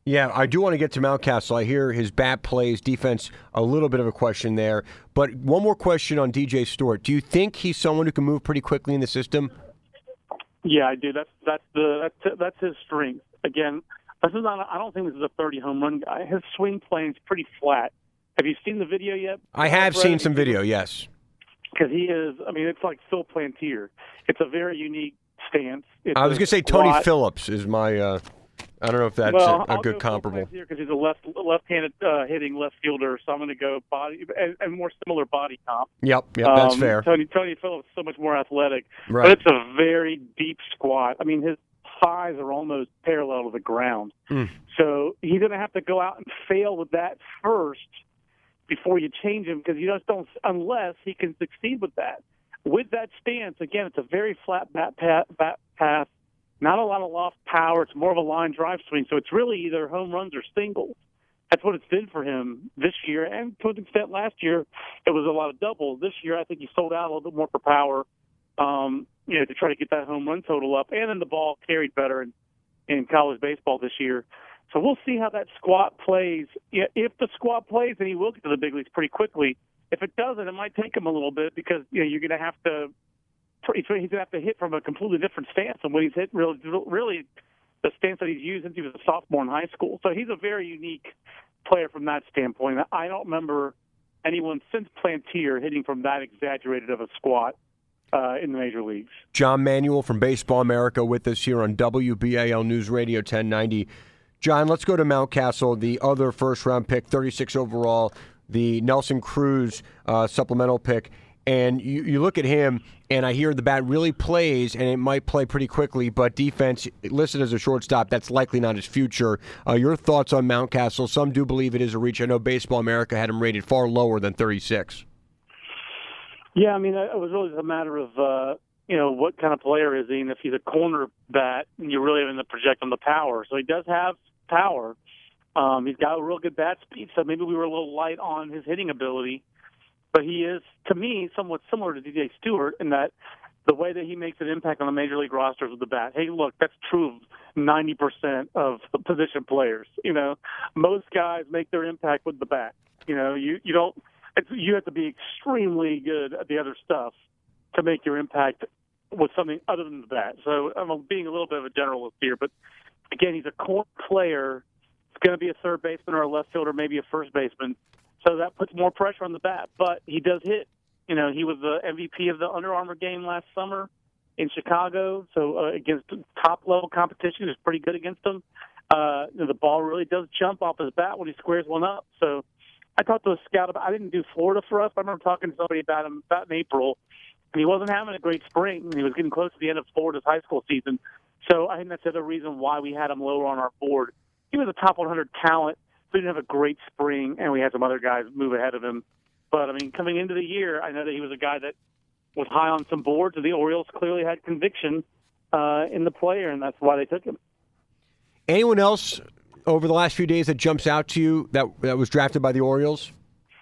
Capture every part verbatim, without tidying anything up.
Yeah, I do want to get to Mountcastle. I hear his bat plays, defense, a little bit of a question there. But one more question on D J Stewart. Do you think he's someone who can move pretty quickly in the system? Yeah, I do. That's that's the that's, that's his strength. Again, this is not. I don't think this is a thirty home run guy. His swing plane is pretty flat. Have you seen the video yet? I have seen some video. Yes. Because he is. I mean, it's like Phil Plantier. It's a very unique stance. It's I was going to say Tony squat. Phillips is my. Uh, I don't know if that's well, a, a I'll good go comparable. Because he's a left left-handed uh, hitting left fielder, so I'm going to go body and, and more similar body comp. Yep, yep, that's um, fair. Tony Tony Phillips is so much more athletic, right. But it's a very deep squat. I mean, his thighs are almost parallel to the ground, mm. so he's going to have to go out and fail with that first before you change him, because you just don't unless he can succeed with that. With that stance, again, it's a very flat bat path. Bat path Not a lot of loft power. It's more of a line drive swing. So it's really either home runs or singles. That's what it's been for him this year. And to an extent last year, it was a lot of doubles. This year, I think he sold out a little bit more for power, um, you know, to try to get that home run total up. And then the ball carried better in, in college baseball this year. So we'll see how that squat plays. If the squat plays, then he will get to the big leagues pretty quickly. If it doesn't, it might take him a little bit, because, you know, you're going to have to he's going to have to hit from a completely different stance than what he's hit, really, really the stance that he's used since he was a sophomore in high school. So he's a very unique player from that standpoint. I don't remember anyone since Plantier hitting from that exaggerated of a squat uh, in the major leagues. John Manuel from Baseball America with us here on W B A L News Radio ten ninety. John, let's go to Mountcastle, the other first-round pick, thirty-six overall, the Nelson Cruz uh, supplemental pick. And you, you look at him, and I hear the bat really plays, and it might play pretty quickly, but defense listed as a shortstop, that's likely not his future. Uh, your thoughts on Mountcastle? Some do believe it is a reach. I know Baseball America had him rated far lower than thirty-six. Yeah, I mean, it was really a matter of, uh, you know, what kind of player is he, and if he's a corner bat, you're really having to project on the power. So he does have power. Um, he's got a real good bat speed, so maybe we were a little light on his hitting ability. But he is, to me, somewhat similar to D J Stewart in that the way that he makes an impact on the major league rosters with the bat. Hey, look, that's true of ninety percent of position players. You know, most guys make their impact with the bat. You know, you, you don't it's, you have to be extremely good at the other stuff to make your impact with something other than the bat. So I'm being a little bit of a generalist here, but again, he's a core player. He's going to be a third baseman or a left fielder, maybe a first baseman. So that puts more pressure on the bat, but he does hit. You know, he was the M V P of the Under Armour game last summer in Chicago. So uh, against top-level competition, he's pretty good against them. Uh, you know, the ball really does jump off his bat when he squares one up. So I talked to a scout about. I didn't do Florida for us, but I remember talking to somebody about him about in April, and he wasn't having a great spring. He was getting close to the end of Florida's high school season. So I think that's the other reason why we had him lower on our board. He was a top one hundred talent. We didn't have a great spring, and we had some other guys move ahead of him. But, I mean, coming into the year, I know that he was a guy that was high on some boards, and the Orioles clearly had conviction uh, in the player, and that's why they took him. Anyone else over the last few days that jumps out to you that that was drafted by the Orioles?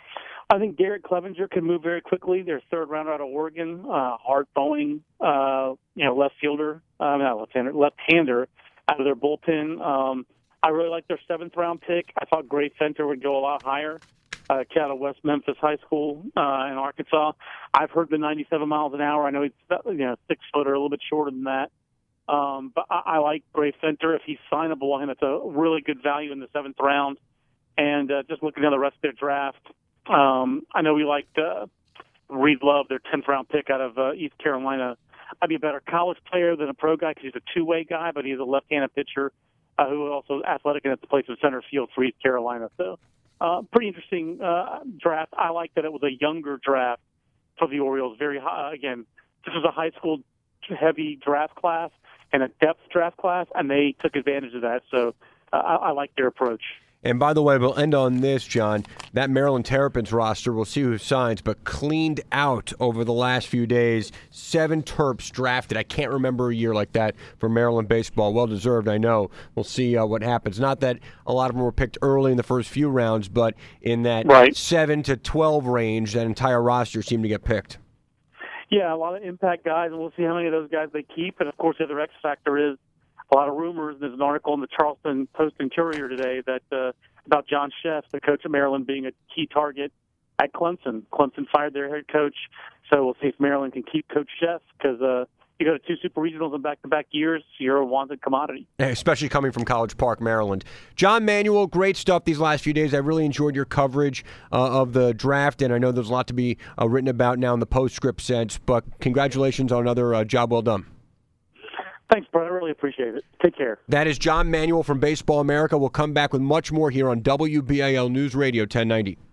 I think Garrett Clevenger can move very quickly. Their third rounder out of Oregon, uh, hard-throwing, uh, you know, left fielder, uh, not left-hander, left-hander out of their bullpen. Um, I really like their seventh round pick. I thought Gray Fenter would go a lot higher. Uh, kid out of West Memphis High School uh, in Arkansas. I've heard the ninety-seven miles an hour. I know he's you know six foot or a little bit shorter than that. Um, but I, I like Gray Fenter. If he's signable, and it's a really good value in the seventh round. And uh, just looking at the rest of their draft, um, I know we liked uh, Reed Love, their tenth round pick out of uh, East Carolina. I'd be a better college player than a pro guy because he's a two-way guy, but he's a left-handed pitcher. Uh, who was also athletic and at the place of center field for East Carolina. So uh, pretty interesting uh, draft. I like that it was a younger draft for the Orioles. Very high. Again, this was a high school heavy draft class and a depth draft class, and they took advantage of that. So uh, I, I like their approach. And by the way, we'll end on this, John. That Maryland Terrapins roster, we'll see who signs, but cleaned out over the last few days. Seven Terps drafted. I can't remember a year like that for Maryland baseball. Well-deserved, I know. We'll see uh, what happens. Not that a lot of them were picked early in the first few rounds, but in that right. seven to twelve range, that entire roster seemed to get picked. Yeah, a lot of impact guys, and we'll see how many of those guys they keep. And, of course, the other X factor is a lot of rumors. There's an article in the Charleston Post and Courier today that uh, about John Sheff, the coach of Maryland, being a key target at Clemson. Clemson fired their head coach, so we'll see if Maryland can keep Coach Sheff because uh, you go to two super regionals in back-to-back years, you're a wanted commodity. Especially coming from College Park, Maryland. John Manuel, great stuff these last few days. I really enjoyed your coverage uh, of the draft, and I know there's a lot to be uh, written about now in the postscript sense, but congratulations on another uh, job well done. Thanks, Brett. I really appreciate it. Take care. That is John Manuel from Baseball America. We'll come back with much more here on W B A L News Radio ten ninety.